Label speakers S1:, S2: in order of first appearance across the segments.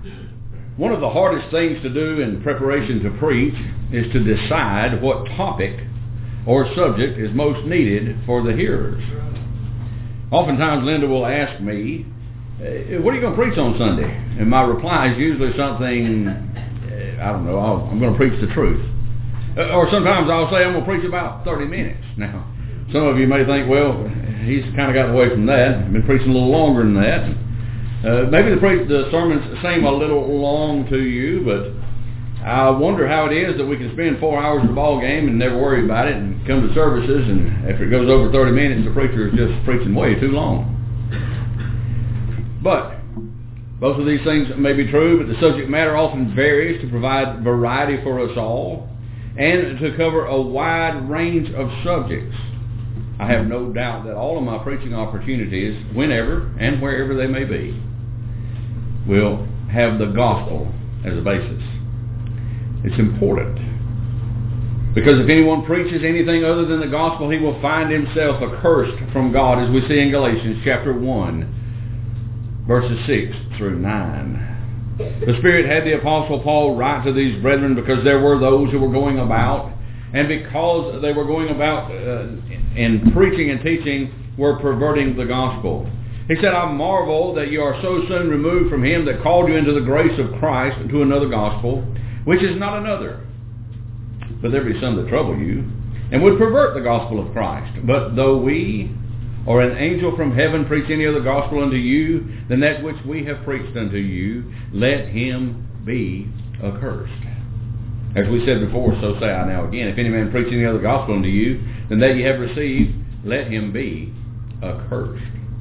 S1: One of the hardest things to do in preparation to preach is to decide what topic or subject is most needed for the hearers. Oftentimes Linda will ask me, what are you going to preach on Sunday? And my reply is usually something, I'm going to preach the truth. Or sometimes I'll say I'm going to preach about 30 minutes. Now, some of you may think, well, he's kind of gotten away from that. I've been preaching a little longer than that. Maybe the sermons seem a little long to you, but I wonder how it is that we can spend 4 hours at a ball game and never worry about it and come to services, and if it goes over 30 minutes, the preacher is just preaching way too long. But both of these things may be true, but the subject matter often varies to provide variety for us all and to cover a wide range of subjects. I have no doubt that all of my preaching opportunities, whenever and wherever they may be, will have the gospel as a basis. It's important, because if anyone preaches anything other than the gospel, he will find himself accursed from God, as we see in Galatians chapter 1, verses 6 through 9. The Spirit had the Apostle Paul write to these brethren because there were those who were going about, and because they were going about in preaching and teaching, were perverting the gospel. He said, I marvel that you are so soon removed from him that called you into the grace of Christ to another gospel, which is not another. But there be some that trouble you, and would pervert the gospel of Christ. But though we or an angel from heaven preach any other gospel unto you than that which we have preached unto you, let him be accursed. As we said before, so say I now again, if any man preach any other gospel unto you than that ye have received, let him be accursed.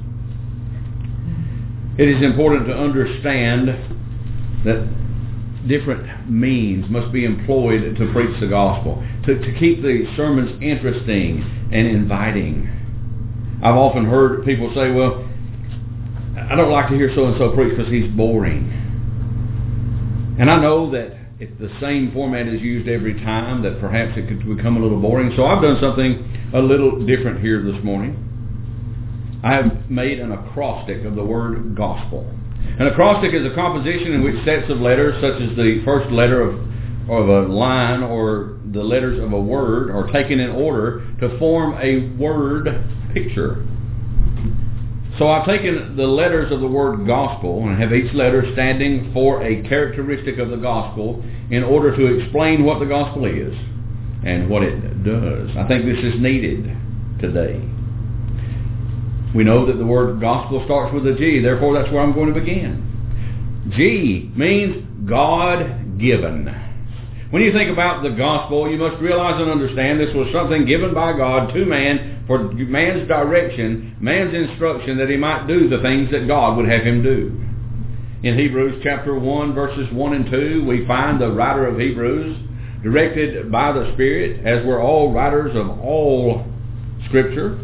S1: It is important to understand that different means must be employed to preach the gospel, to keep the sermons interesting and inviting. I've often heard people say, well, I don't like to hear so-and-so preach because he's boring. And I know that if the same format is used every time, that perhaps it could become a little boring. So I've done something a little different here this morning. I have made an acrostic of the word gospel. An acrostic is a composition in which sets of letters, such as the first letter of a line or the letters of a word, are taken in order to form a word picture. So I've taken the letters of the word gospel and have each letter standing for a characteristic of the gospel in order to explain what the gospel is and what it does. I think this is needed today. We know that the word gospel starts with a G, therefore that's where I'm going to begin. G means God-given. When you think about the gospel, you must realize and understand this was something given by God to man for man's direction, man's instruction, that he might do the things that God would have him do. In Hebrews chapter 1, verses 1 and 2, we find the writer of Hebrews, directed by the Spirit, as were all writers of all Scripture,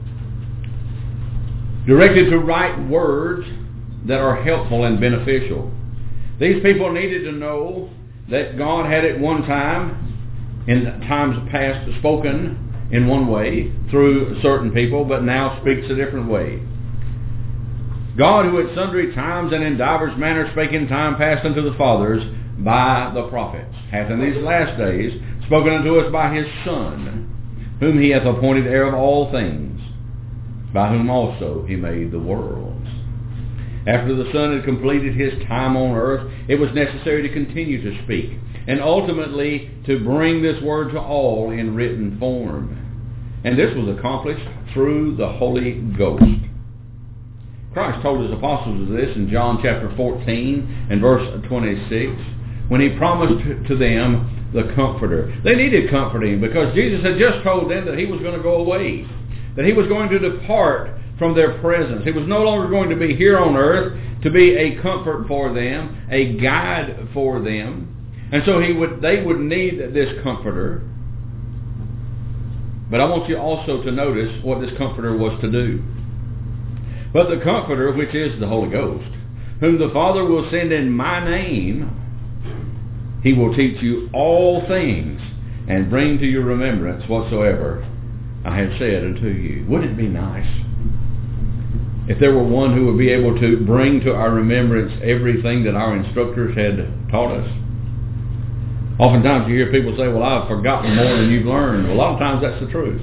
S1: directed to write words that are helpful and beneficial. These people needed to know that God had at one time, in times past, spoken in one way through certain people, but now speaks a different way. God, who at sundry times and in divers manners spake in time past unto the fathers by the prophets, hath in these last days spoken unto us by his Son, whom he hath appointed heir of all things, by whom also he made the worlds. After the Son had completed his time on earth, it was necessary to continue to speak, and ultimately to bring this word to all in written form. And this was accomplished through the Holy Ghost. Christ told his apostles of this in John chapter 14 and verse 26, when he promised to them the Comforter. They needed comforting because Jesus had just told them that he was going to go away, that he was going to depart from their presence. He was no longer going to be here on earth to be a comfort for them, a guide for them. And so they would need this comforter. But I want you also to notice what this comforter was to do. But the Comforter, which is the Holy Ghost, whom the Father will send in my name, he will teach you all things and bring to your remembrance whatsoever I have said unto you. Wouldn't it be nice if there were one who would be able to bring to our remembrance everything that our instructors had taught us. Oftentimes you hear people say, well, I've forgotten more than you've learned. Well, a lot of times that's the truth.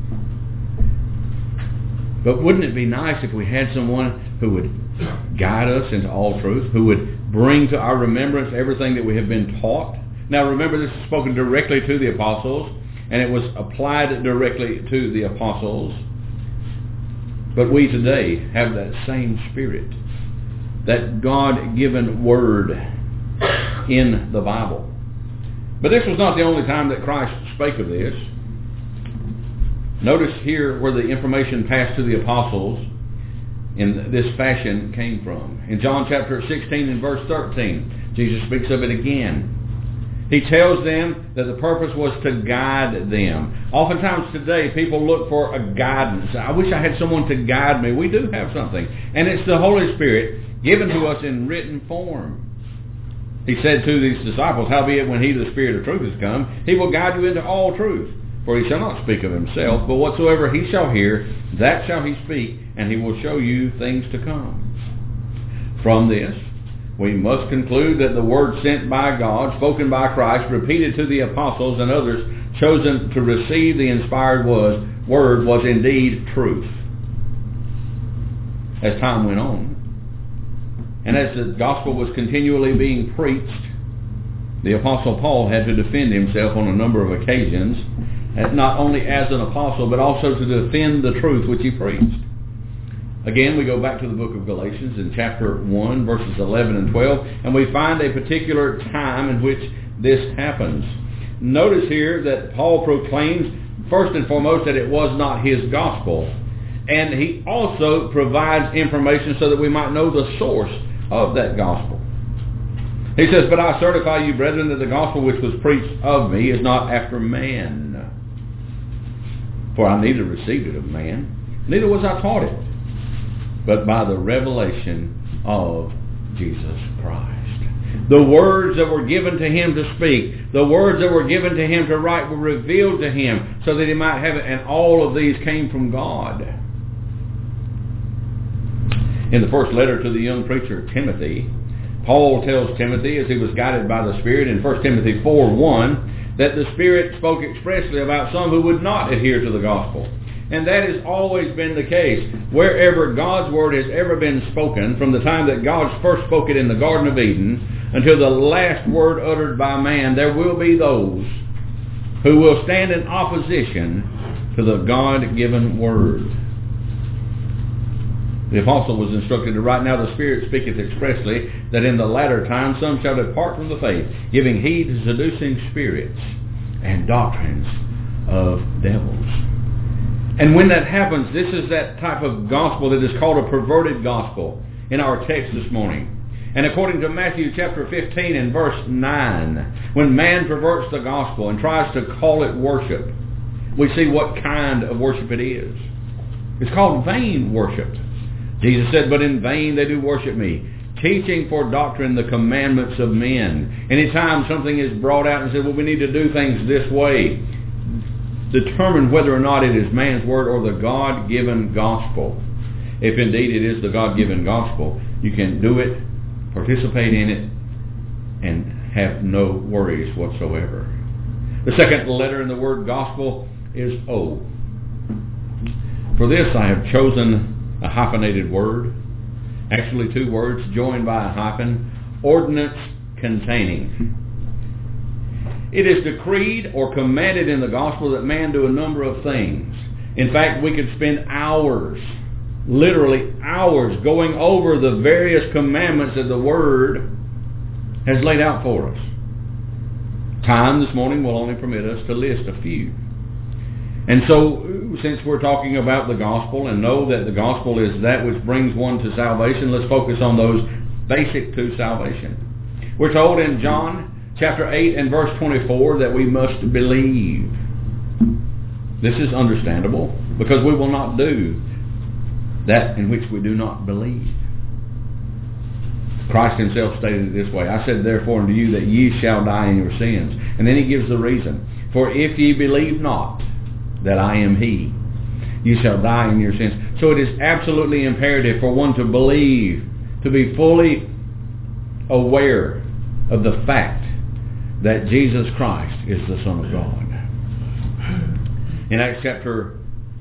S1: But wouldn't it be nice if we had someone who would guide us into all truth, who would bring to our remembrance everything that we have been taught? Now remember, this is spoken directly to the apostles, and it was applied directly to the apostles. But we today have that same Spirit, that God-given Word in the Bible. But this was not the only time that Christ spake of this. Notice here where the information passed to the apostles in this fashion came from. In John chapter 16 and verse 13, Jesus speaks of it again. He tells them that the purpose was to guide them. Oftentimes today, people look for a guidance. I wish I had someone to guide me. We do have something. And it's the Holy Spirit given to us in written form. He said to these disciples, howbeit when he, the Spirit of truth, is come, he will guide you into all truth. For he shall not speak of himself, but whatsoever he shall hear, that shall he speak, and he will show you things to come. From this, we must conclude that the word sent by God, spoken by Christ, repeated to the apostles and others chosen to receive the inspired word was indeed truth. As time went on, and as the gospel was continually being preached, the Apostle Paul had to defend himself on a number of occasions, not only as an apostle, but also to defend the truth which he preached. Again, we go back to the book of Galatians in chapter 1, verses 11 and 12, and we find a particular time in which this happens. Notice here that Paul proclaims, first and foremost, that it was not his gospel. And he also provides information so that we might know the source of that gospel. He says, but I certify you, brethren, that the gospel which was preached of me is not after man. For I neither received it of man, neither was I taught it, but by the revelation of Jesus Christ. The words that were given to him to speak, the words that were given to him to write were revealed to him so that he might have it, and all of these came from God. In the first letter to the young preacher Timothy, Paul tells Timothy, as he was guided by the Spirit in 1 Timothy 4:1, that the Spirit spoke expressly about some who would not adhere to the gospel. And that has always been the case. Wherever God's word has ever been spoken, from the time that God first spoke it in the Garden of Eden until the last word uttered by man, there will be those who will stand in opposition to the God-given word. The apostle was instructed to write, now the Spirit speaketh expressly, that in the latter time some shall depart from the faith, giving heed to seducing spirits and doctrines of devils. And when that happens, this is that type of gospel that is called a perverted gospel in our text this morning. And according to Matthew chapter 15 and verse 9, when man perverts the gospel and tries to call it worship, we see what kind of worship it is. It's called vain worship. Jesus said, but in vain they do worship me, teaching for doctrine the commandments of men. Anytime something is brought out and said, well, we need to do things this way, determine whether or not it is man's word or the God-given gospel. If indeed it is the God-given gospel, you can do it, participate in it, and have no worries whatsoever. The second letter in the word gospel is O. For this I have chosen a hyphenated word, actually two words joined by a hyphen, ordinance containing. It is decreed or commanded in the gospel that man do a number of things. In fact, we could spend hours, literally hours, going over the various commandments that the Word has laid out for us. Time this morning will only permit us to list a few. And so, since we're talking about the gospel and know that the gospel is that which brings one to salvation, let's focus on those basic to salvation. We're told in John chapter 8 and verse 24 that we must believe. This is understandable because we will not do that in which we do not believe. Christ himself stated it this way, I said therefore unto you that ye shall die in your sins. And then he gives the reason. For if ye believe not that I am he, you shall die in your sins. So it is absolutely imperative for one to believe, to be fully aware of the fact that Jesus Christ is the Son of God. In Acts chapter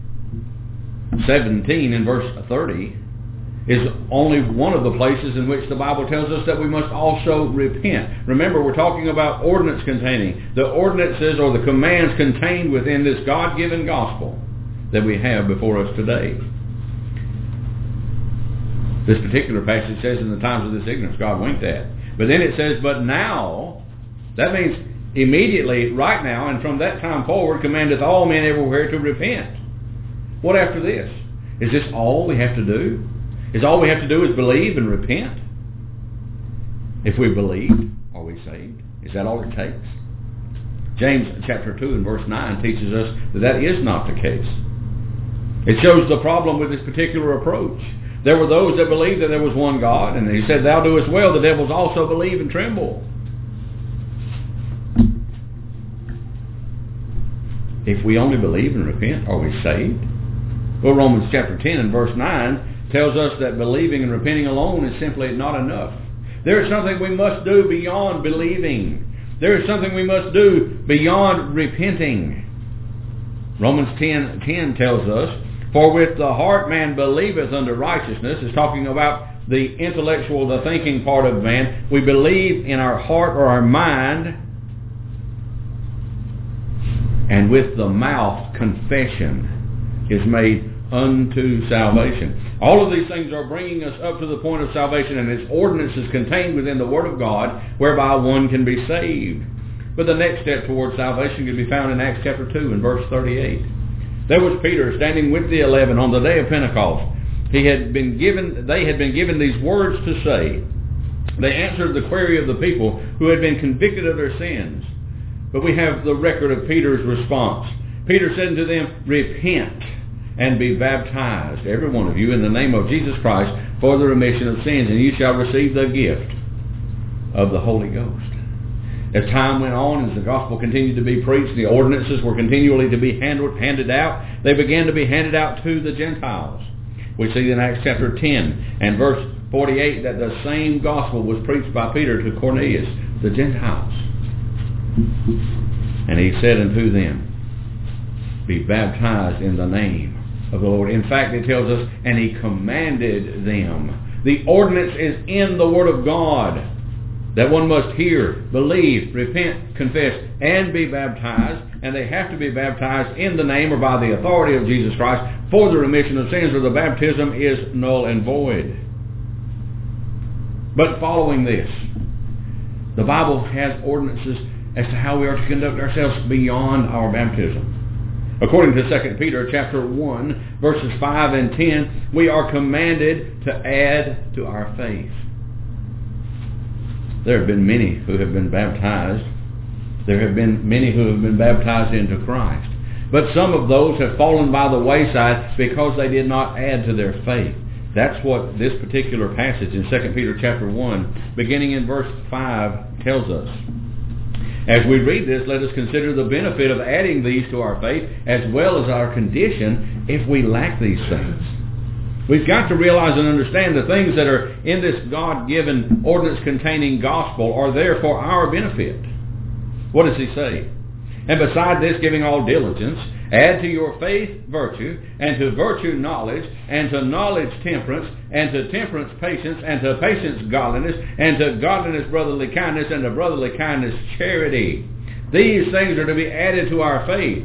S1: 17 and verse 30 is only one of the places in which the Bible tells us that we must also repent. Remember, we're talking about ordinance containing. The ordinances or the commands contained within this God-given gospel that we have before us today. This particular passage says, in the times of this ignorance, God winked at. But then it says, but now, that means immediately, right now, and from that time forward, commandeth all men everywhere to repent. What after this? Is this all we have to do? Is all we have to do is believe and repent? If we believe, are we saved? Is that all it takes? James chapter 2 and verse 9 teaches us that that is not the case. It shows the problem with this particular approach. There were those that believed that there was one God, and he said, thou doest well, the devils also believe and tremble. If we only believe and repent, are we saved? Well, Romans chapter 10 and verse 9 tells us that believing and repenting alone is simply not enough. There is something we must do beyond believing. There is something we must do beyond repenting. Romans 10:10 tells us, for with the heart man believeth unto righteousness, is talking about the intellectual, the thinking part of man. We believe in our heart or our mind, and with the mouth confession is made unto salvation. All of these things are bringing us up to the point of salvation, and its ordinances contained within the Word of God, whereby one can be saved. But the next step towards salvation can be found in Acts chapter 2 and verse 38. There was Peter standing with the 11 on the day of Pentecost. They had been given these words to say. They answered the query of the people who had been convicted of their sins. But we have the record of Peter's response. Peter said unto them, repent and be baptized, every one of you, in the name of Jesus Christ, for the remission of sins, and you shall receive the gift of the Holy Ghost. As time went on, as the gospel continued to be preached, the ordinances were continually to be handed out. They began to be handed out to the Gentiles. We see in Acts chapter 10 and verse 48 that the same gospel was preached by Peter to Cornelius, the Gentiles. And he said unto them, be baptized in the name of the Lord. In fact, it tells us, and he commanded them. The ordinance is in the Word of God, that one must hear, believe, repent, confess, and be baptized. And they have to be baptized in the name or by the authority of Jesus Christ for the remission of sins, or the baptism is null and void. But following this, the Bible has ordinances as to how we are to conduct ourselves beyond our baptism. According to 2 Peter chapter 1, verses 5 and 10, we are commanded to add to our faith. There have been many who have been baptized. There have been many who have been baptized into Christ. But some of those have fallen by the wayside because they did not add to their faith. That's what this particular passage in 2 Peter chapter 1, beginning in verse 5, tells us. As we read this, let us consider the benefit of adding these to our faith, as well as our condition if we lack these things. We've got to realize and understand the things that are in this God-given ordinance-containing gospel are there for our benefit. What does he say? And beside this, giving all diligence, add to your faith virtue, and to virtue knowledge, and to knowledge temperance, and to temperance patience, and to patience godliness, and to godliness brotherly kindness, and to brotherly kindness charity. These things are to be added to our faith.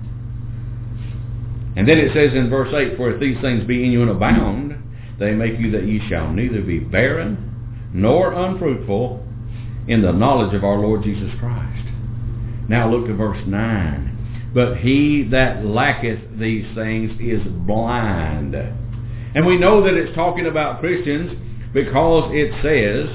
S1: And then it says in verse 8, for if these things be in you and abound, they make you that ye shall neither be barren nor unfruitful in the knowledge of our Lord Jesus Christ. Now look to verse 9. But he that lacketh these things is blind. And we know that it's talking about Christians because it says,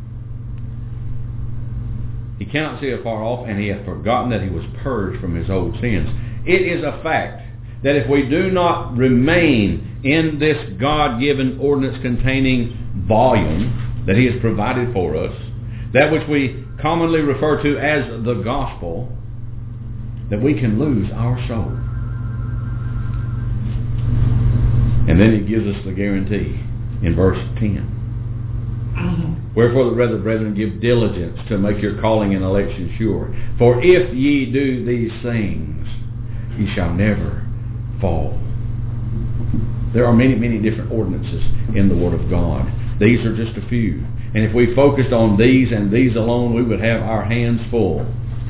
S1: he cannot see afar off, and he hath forgotten that he was purged from his old sins. It is a fact that if we do not remain in this God-given ordinance-containing volume that he has provided for us, that which we commonly refer to as the gospel, that we can lose our soul. And then he gives us the guarantee in verse 10. Wherefore, rather, brethren, give diligence to make your calling and election sure. For if ye do these things, ye shall never fall. There are many, many different ordinances in the Word of God. These are just a few. And if we focused on these and these alone, we would have our hands full.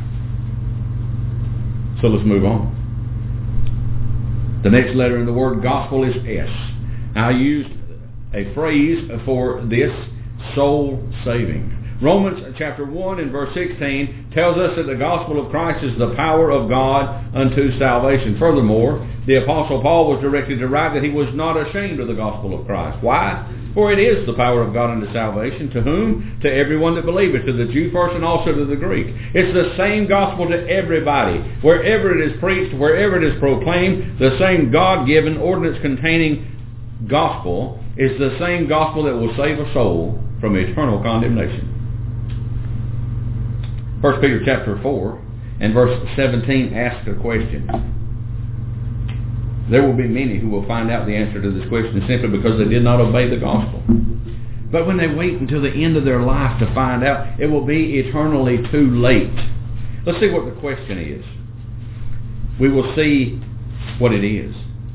S1: So let's move on. The next letter in the word gospel is S. Now, I used a phrase for this, soul saving. Romans chapter 1 and verse 16 tells us that the gospel of Christ is the power of God unto salvation. Furthermore, the Apostle Paul was directed to write that he was not ashamed of the gospel of Christ. Why? For it is the power of God unto salvation. To whom? To everyone that believeth, to the Jew first and also to the Greek. It's the same gospel to everybody. Wherever it is preached, wherever it is proclaimed, the same God-given, ordinance-containing gospel is the same gospel that will save a soul from eternal condemnation. 1 Peter chapter 4 and verse 17 asks a question. There will be many who will find out the answer to this question simply because they did not obey the gospel. But when they wait until the end of their life to find out, it will be eternally too late. Let's see what the question is. We will see what it is.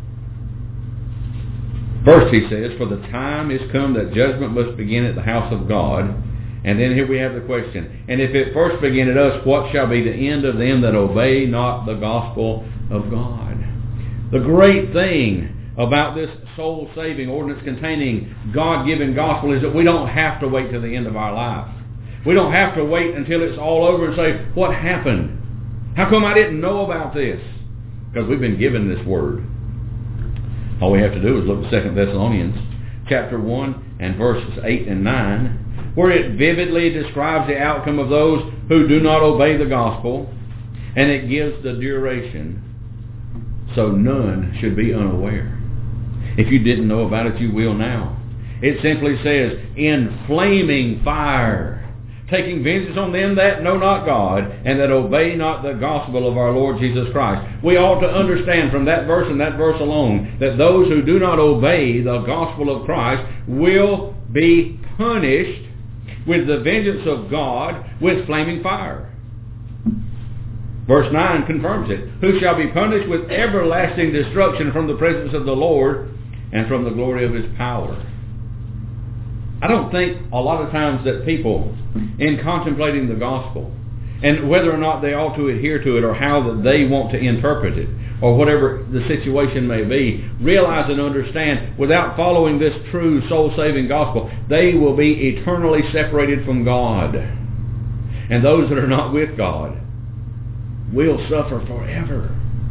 S1: First, he says, for the time is come that judgment must begin at the house of God. And then here we have the question, and if it first begin at us, what shall be the end of them that obey not the gospel of God? The great thing about this soul-saving, ordinance-containing, God-given gospel is that we don't have to wait till the end of our life. We don't have to wait until it's all over and say, what happened? How come I didn't know about this? Because we've been given this word. All we have to do is look at 2 Thessalonians chapter 1 and verses 8 and 9, where it vividly describes the outcome of those who do not obey the gospel, and it gives the duration, so none should be unaware. If you didn't know about it, you will now. It simply says, in flaming fire, taking vengeance on them that know not God, and that obey not the gospel of our Lord Jesus Christ. We ought to understand from that verse and that verse alone, that those who do not obey the gospel of Christ will be punished with the vengeance of God with flaming fire. Verse 9 confirms it. Who shall be punished with everlasting destruction from the presence of the Lord and from the glory of his power. I don't think a lot of times that people, in contemplating the gospel, and whether or not they ought to adhere to it or how that they want to interpret it, or whatever the situation may be, realize and understand, without following this true soul-saving gospel, they will be eternally separated from God. And those that are not with God will suffer forever.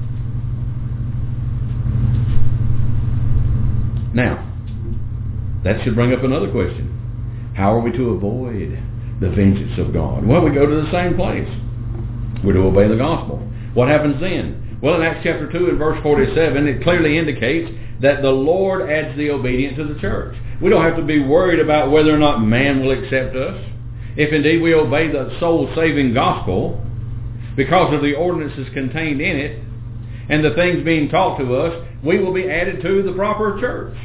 S1: Now, that should bring up another question. How are we to avoid the vengeance of God? Well, we go to the same place. We're to obey the gospel. What happens then? Well, in Acts chapter 2 and verse 47, it clearly indicates that the Lord adds the obedient to the church. We don't have to be worried about whether or not man will accept us. If indeed we obey the soul-saving gospel, because of the ordinances contained in it, and the things being taught to us, we will be added to the proper church.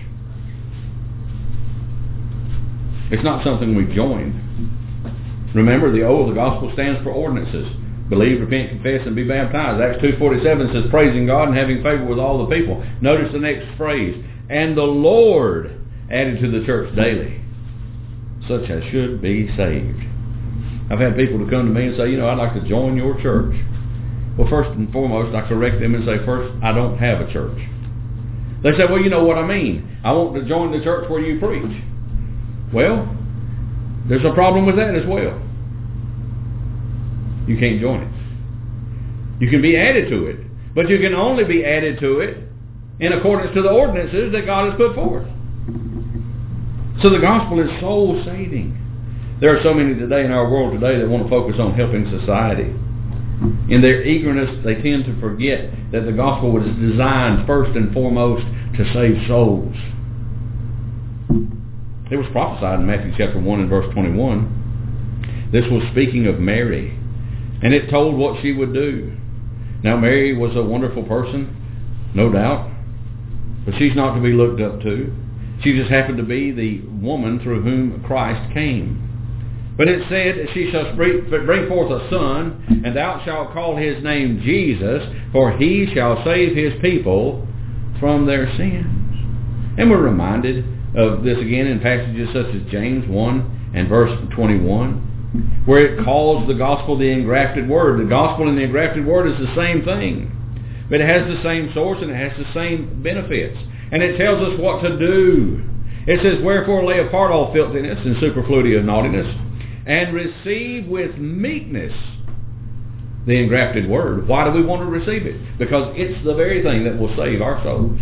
S1: It's not something we join. Remember, the O of the gospel stands for ordinances. Believe, repent, confess, and be baptized. Acts 2:47 says, praising God and having favor with all the people. Notice the next phrase, and the Lord added to the church daily, such as should be saved. I've had people to come to me and say, I'd like to join your church. Well, first and foremost, I correct them and say, first, I don't have a church. They say, well, you know what I mean. I want to join the church where you preach. Well, there's a problem with that as well. You can't join it. You can be added to it, but you can only be added to it in accordance to the ordinances that God has put forth. So the gospel is soul-saving. There are so many today in our world today that want to focus on helping society. In their eagerness, they tend to forget that the gospel was designed first and foremost to save souls. It was prophesied in Matthew chapter 1 and verse 21. This was speaking of Mary, and it told what she would do. Now, Mary was a wonderful person, no doubt. But she's not to be looked up to. She just happened to be the woman through whom Christ came. But it said, she shall bring forth a son, and thou shalt call his name Jesus, for he shall save his people from their sins. And we're reminded of this again in passages such as James 1 and verse 21, where it calls the gospel the engrafted word. The gospel and the engrafted word is the same thing. But it has the same source and it has the same benefits. And it tells us what to do. It says, wherefore lay apart all filthiness and superfluity of naughtiness, and receive with meekness the engrafted word. Why do we want to receive it? Because it's the very thing that will save our souls.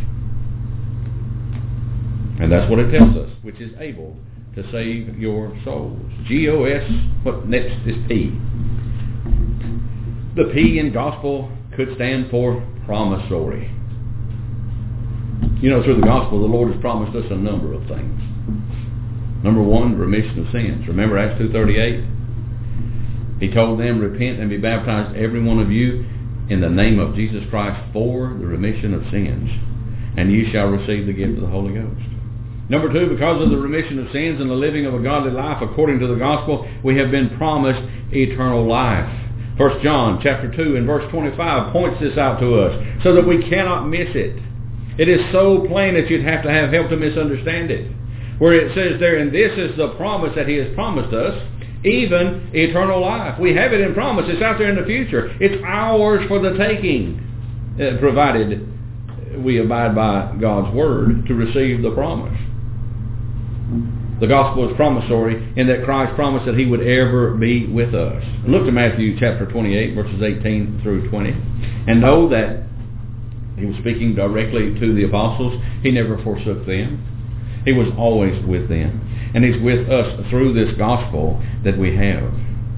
S1: And that's what it tells us, which is able to save your souls. G-O-S, what next is P. The P in gospel could stand for promissory. You know, through the gospel, the Lord has promised us a number of things. Number one, remission of sins. Remember Acts 2:38? He told them, repent and be baptized, every one of you, in the name of Jesus Christ for the remission of sins, and ye shall receive the gift of the Holy Ghost. Number two, because of the remission of sins and the living of a godly life according to the gospel, we have been promised eternal life. 1 John chapter 2 and verse 25 points this out to us so that we cannot miss it. It is so plain that you'd have to have help to misunderstand it. Where it says there, and this is the promise that he has promised us, even eternal life. We have it in promise. It's out there in the future. It's ours for the taking, provided we abide by God's word to receive the promise. The gospel is promissory in that Christ promised that he would ever be with us. Look to Matthew chapter 28, verses 18 through 20, and know that he was speaking directly to the apostles. He never forsook them. He was always with them. And he's with us through this gospel that we have.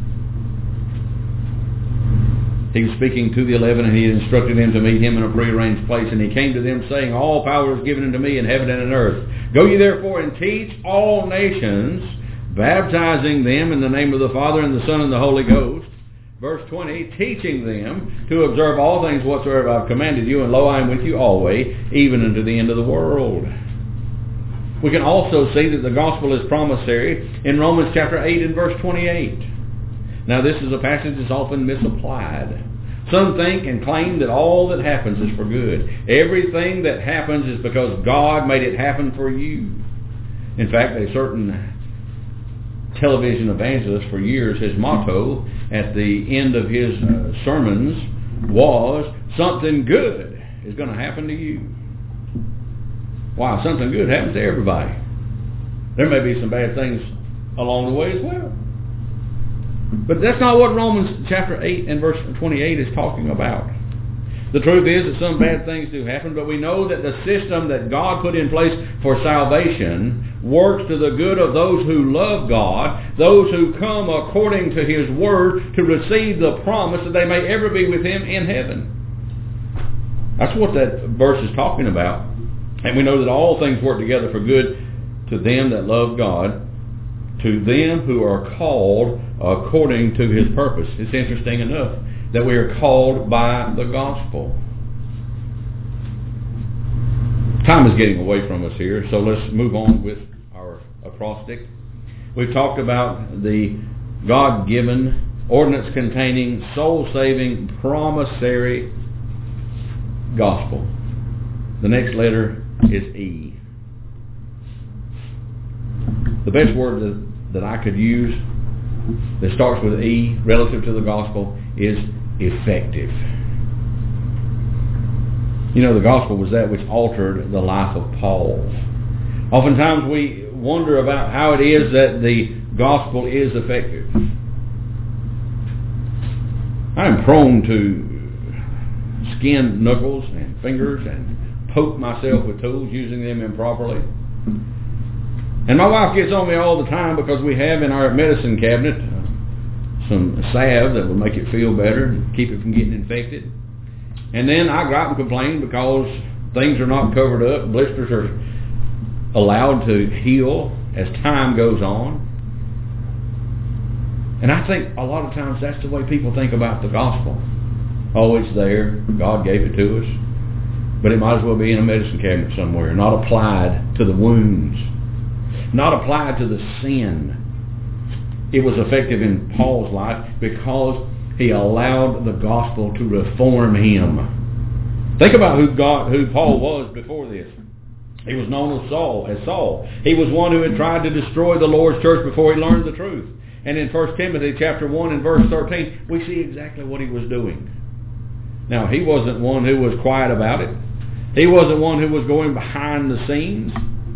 S1: He was speaking to the 11, and he instructed them to meet him in a prearranged place. And he came to them saying, all power is given unto me in heaven and in earth. Go ye therefore and teach all nations, baptizing them in the name of the Father and the Son and the Holy Ghost. Verse 20, teaching them to observe all things whatsoever I've commanded you, and lo, I am with you always, even unto the end of the world. We can also see that the gospel is promissory in Romans chapter 8 and verse 28. Now this is a passage that's often misapplied. Some think and claim that all that happens is for good. Everything that happens is because God made it happen for you. In fact, a certain television evangelist for years, his motto at the end of his sermons was, something good is going to happen to you. Wow, something good happens to everybody. There may be some bad things along the way as well. But that's not what Romans chapter 8 and verse 28 is talking about. The truth is that some bad things do happen, but we know that the system that God put in place for salvation works to the good of those who love God, those who come according to his word to receive the promise that they may ever be with him in heaven. That's what that verse is talking about. And we know that all things work together for good to them that love God, to them who are called according to his purpose. It's interesting enough that we are called by the gospel. Time is getting away from us here, so let's move on with our acrostic. We've talked about the God-given, ordinance-containing, soul-saving, promissory gospel. The next letter is E. The best word that I could use that starts with E relative to the gospel is effective. You know, the gospel was that which altered the life of Paul. Oftentimes we wonder about how it is that the gospel is effective. I am prone to skin knuckles and fingers and poke myself with tools, using them improperly. And my wife gets on me all the time because we have in our medicine cabinet some salve that will make it feel better and keep it from getting infected. And then I go out and complain because things are not covered up. Blisters are allowed to heal as time goes on. And I think a lot of times that's the way people think about the gospel. Oh, it's there. God gave it to us. But it might as well be in a medicine cabinet somewhere, not applied to the wounds, not applied to the sin. It was effective in Paul's life because he allowed the gospel to reform him. Think about who Paul was before this. He was known as Saul. He was one who had tried to destroy the Lord's church before he learned the truth. And in 1 Timothy chapter 1 and verse 13, we see exactly what he was doing. Now, he wasn't one who was quiet about it. He wasn't one who was going behind the scenes.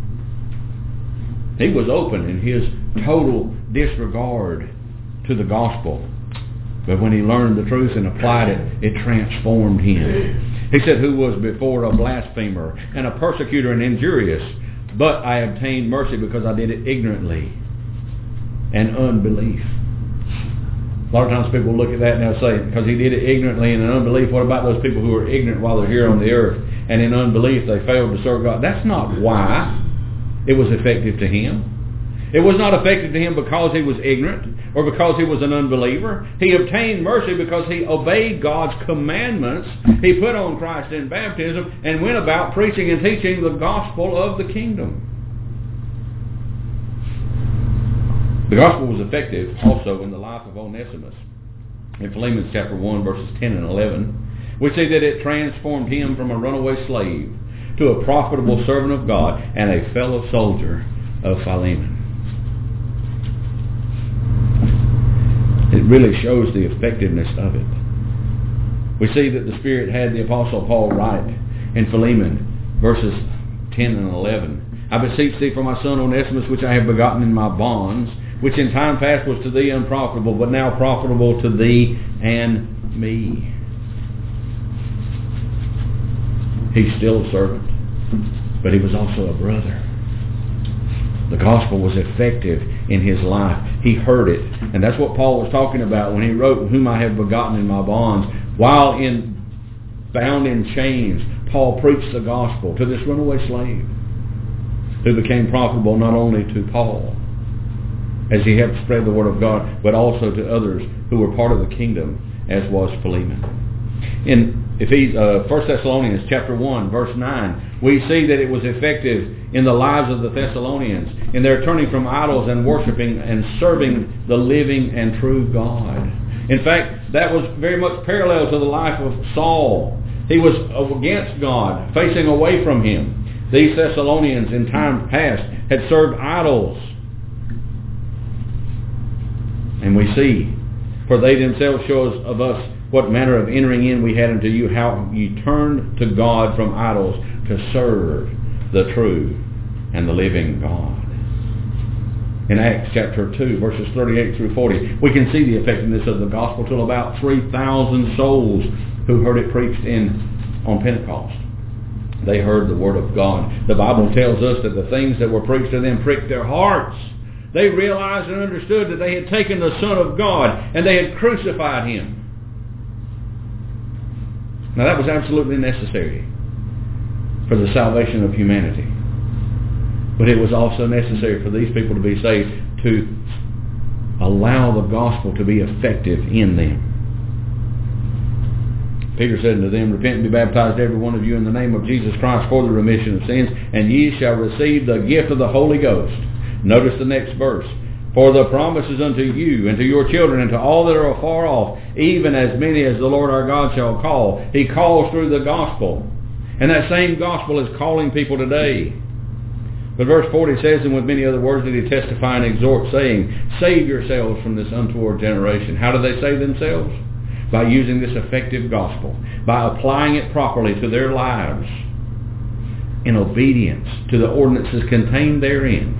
S1: He was open in his total disregard to the gospel. But when he learned the truth and applied it, it transformed him. He said, who was before a blasphemer and a persecutor and injurious, but I obtained mercy because I did it ignorantly and unbelief. A lot of times people look at that and they'll say, because he did it ignorantly and in unbelief, what about those people who are ignorant while they're here on the earth? And in unbelief they failed to serve God. That's not why it was effective to him. It was not effective to him because he was ignorant or because he was an unbeliever. He obtained mercy because he obeyed God's commandments. He put on Christ in baptism and went about preaching and teaching the gospel of the kingdom. The gospel was effective also in the life of Onesimus. In Philemon chapter 1 verses 10 and 11, we see that it transformed him from a runaway slave to a profitable servant of God and a fellow soldier of Philemon. It really shows the effectiveness of it. We see that the Spirit had the Apostle Paul write in Philemon verses 10 and 11, I beseech thee for my son Onesimus, which I have begotten in my bonds, which in time past was to thee unprofitable, but now profitable to thee and me. He's still a servant, but he was also a brother. The gospel was effective in his life. He heard it. And that's what Paul was talking about when he wrote, whom I have begotten in my bonds. While bound in chains, Paul preached the gospel to this runaway slave who became profitable not only to Paul as he helped spread the word of God, but also to others who were part of the kingdom, as was Philemon. In 1 Thessalonians chapter 1, verse 9, we see that it was effective in the lives of the Thessalonians in their turning from idols and worshiping and serving the living and true God. In fact, that was very much parallel to the life of Saul. He was against God, facing away from him. These Thessalonians in time past had served idols. And we see, for they themselves show us of us what manner of entering in we had unto you, how you turned to God from idols to serve the true and the living God. In Acts chapter 2, verses 38 through 40, we can see the effectiveness of the gospel till about 3,000 souls who heard it preached on Pentecost. They heard the word of God. The Bible tells us that the things that were preached to them pricked their hearts. They realized and understood that they had taken the Son of God and they had crucified him. Now that was absolutely necessary for the salvation of humanity. But it was also necessary for these people to be saved to allow the gospel to be effective in them. Peter said unto them, repent and be baptized every one of you in the name of Jesus Christ for the remission of sins, and ye shall receive the gift of the Holy Ghost. Notice the next verse. For the promise is unto you and to your children and to all that are afar off, even as many as the Lord our God shall call. He calls through the gospel. And that same gospel is calling people today. But verse 40 says, and with many other words did he testify and exhort, saying, save yourselves from this untoward generation. How do they save themselves? By using this effective gospel, by applying it properly to their lives in obedience to the ordinances contained therein.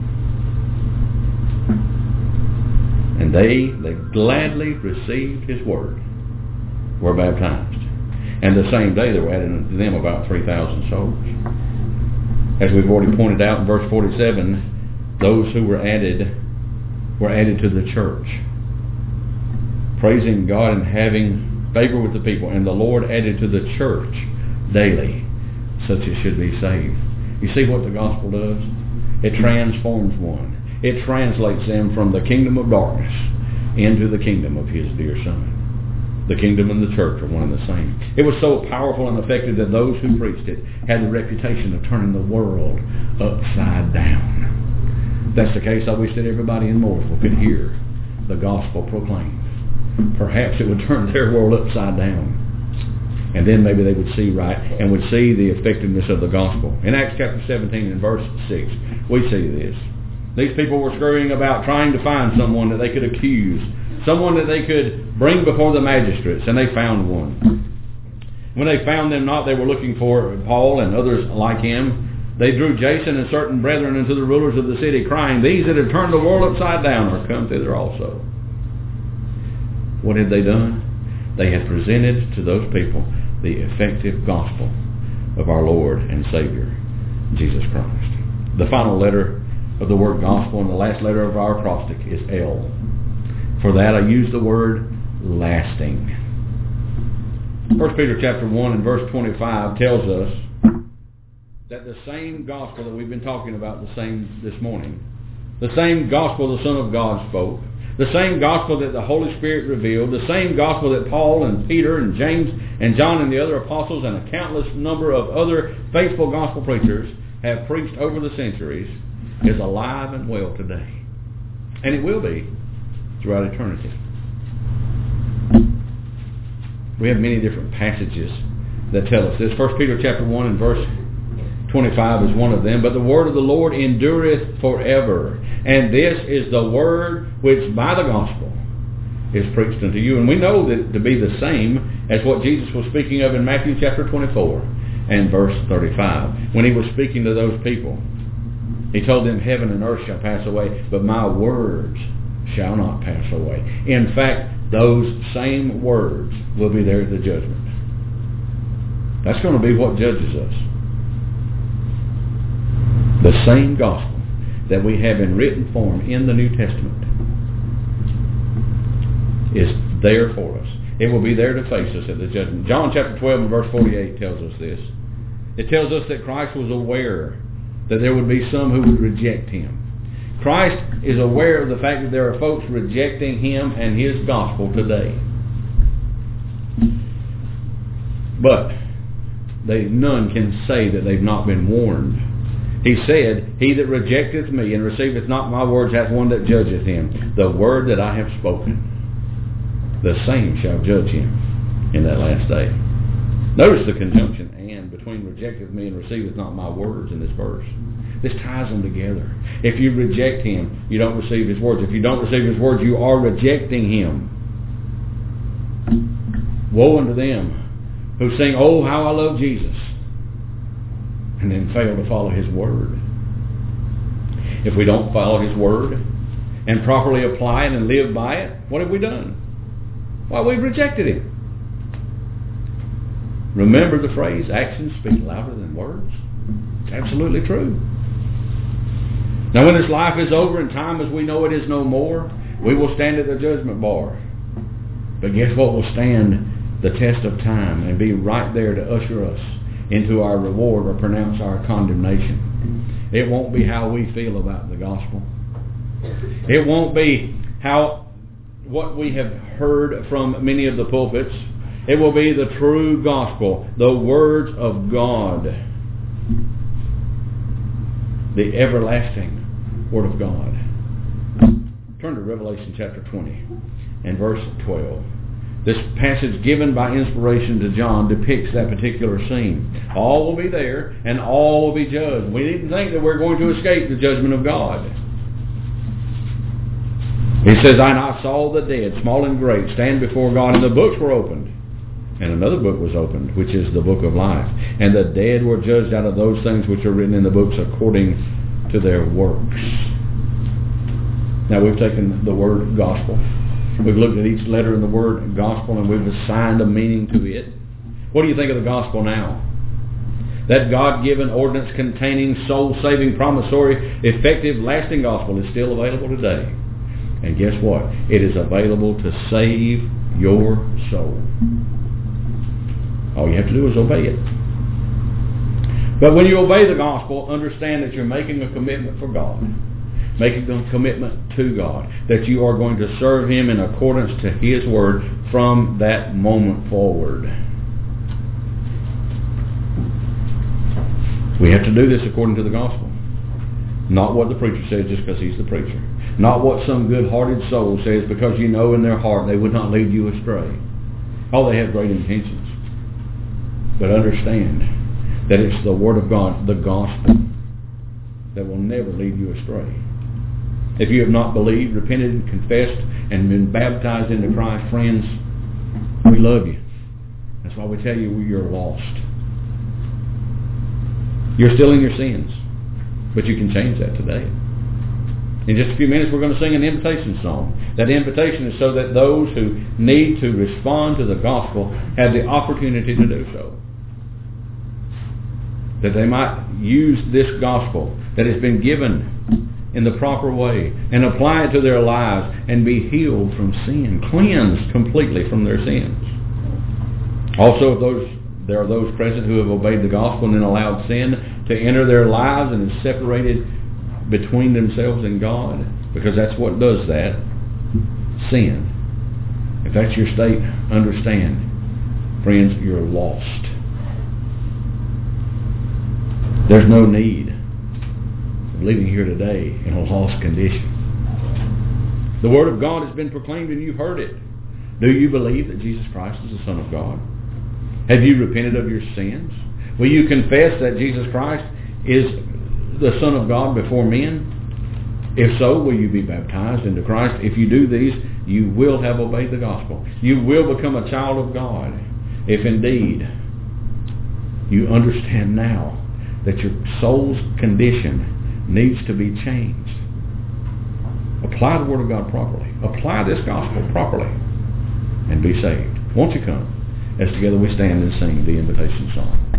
S1: And they gladly received his word, were baptized. And the same day there were added unto them about 3,000 souls. As we've already pointed out in verse 47, those who were added to the church, praising God and having favor with the people. And the Lord added to the church daily such as should be saved. You see what the gospel does? It transforms one. It translates them from the kingdom of darkness into the kingdom of his dear Son. The kingdom and the church are one and the same. It was so powerful and effective that those who preached it had the reputation of turning the world upside down. If that's the case, I wish that everybody in Mooresville could hear the gospel proclaimed. Perhaps it would turn their world upside down. And then maybe they would see right and would see the effectiveness of the gospel. In Acts chapter 17 and verse 6, we see this. These people were scurrying about trying to find someone that they could accuse, someone that they could bring before the magistrates, and they found one. When they found them not, they were looking for Paul and others like him. They drew Jason and certain brethren into the rulers of the city, crying, "These that have turned the world upside down are come thither also." What had they done? They had presented to those people the effective gospel of our Lord and Savior, Jesus Christ. The final letter of the word gospel and the last letter of our acrostic is L. For that I use the word lasting. 1 Peter chapter 1 and verse 25 tells us that the same gospel that we've been talking about this morning, the same gospel the Son of God spoke, the same gospel that the Holy Spirit revealed, the same gospel that Paul and Peter and James and John and the other apostles and a countless number of other faithful gospel preachers have preached over the centuries, is alive and well today. And it will be throughout eternity. We have many different passages that tell us this. 1 Peter chapter 1 and verse 25 is one of them. But the word of the Lord endureth forever. And this is the word which by the gospel is preached unto you. And we know that to be the same as what Jesus was speaking of in Matthew chapter 24 and verse 35. When he was speaking to those people, he told them, "Heaven and earth shall pass away, but my words shall not pass away." In fact, those same words will be there at the judgment. That's going to be what judges us. The same gospel that we have in written form in the New Testament is there for us. It will be there to face us at the judgment. John chapter 12 and verse 48 tells us this. It tells us that Christ was aware that there would be some who would reject him. Christ is aware of the fact that there are folks rejecting him and his gospel today. But none can say that they've not been warned. He said, "He that rejecteth me and receiveth not my words hath one that judgeth him. The word that I have spoken, the same shall judge him in that last day." Notice the conjunction "and" between rejecteth me and receiveth not my words in this verse. This ties them together. If you reject him, you don't receive his words. If you don't receive his words, you are rejecting him. Woe unto them who sing, "Oh, how I love Jesus," and then fail to follow his word. If we don't follow his word and properly apply it and live by it, what have we done? Well, we've rejected him. Remember the phrase, actions speak louder than words? It's absolutely true. Now when this life is over and time as we know it is no more, we will stand at the judgment bar. But guess what will stand the test of time and be right there to usher us into our reward or pronounce our condemnation? It won't be how we feel about the gospel. It won't be what we have heard from many of the pulpits. It will be the true gospel, the words of God, the everlasting Word of God. Turn to Revelation chapter 20 and verse 12. This passage given by inspiration to John depicts that particular scene. All will be there and all will be judged. We needn't think that we're going to escape the judgment of God. He says, "And I saw the dead, small and great, stand before God, and the books were opened. And another book was opened, which is the book of life. And the dead were judged out of those things which are written in the books according to their works." Now we've taken the word gospel. We've looked at each letter in the word gospel and we've assigned a meaning to it. What do you think of the gospel now? That God-given ordinance containing soul-saving, promissory, effective, lasting gospel is still available today. And guess what? It is available to save your soul. All you have to do is obey it. But when you obey the gospel, understand that you're making a commitment for God. Make a commitment to God that you are going to serve Him in accordance to His Word from that moment forward. We have to do this according to the gospel. Not what the preacher says just because he's the preacher. Not what some good-hearted soul says because you know in their heart they would not lead you astray. Oh, they have great intentions. But understand that it's the Word of God, the gospel, that will never lead you astray. If you have not believed, repented, confessed, and been baptized into Christ, friends, we love you. That's why we tell you you're lost. You're still in your sins, but you can change that today. In just a few minutes, we're going to sing an invitation song. That invitation is so that those who need to respond to the gospel have the opportunity to do so. That they might use this gospel that has been given in the proper way and apply it to their lives and be healed from sin, cleansed completely from their sins. Also, there are those present who have obeyed the gospel and then allowed sin to enter their lives and is separated between themselves and God, because that's what does that. Sin. If that's your state, understand, friends, you're lost. There's no need of living here today in a lost condition. The Word of God has been proclaimed and you've heard it. Do you believe that Jesus Christ is the Son of God? Have you repented of your sins? Will you confess that Jesus Christ is the Son of God before men? If so, will you be baptized into Christ? If you do these, you will have obeyed the gospel. You will become a child of God. If indeed you understand now that your soul's condition needs to be changed, apply the Word of God properly. Apply this gospel properly and be saved. Won't you come as together we stand and sing the invitation song?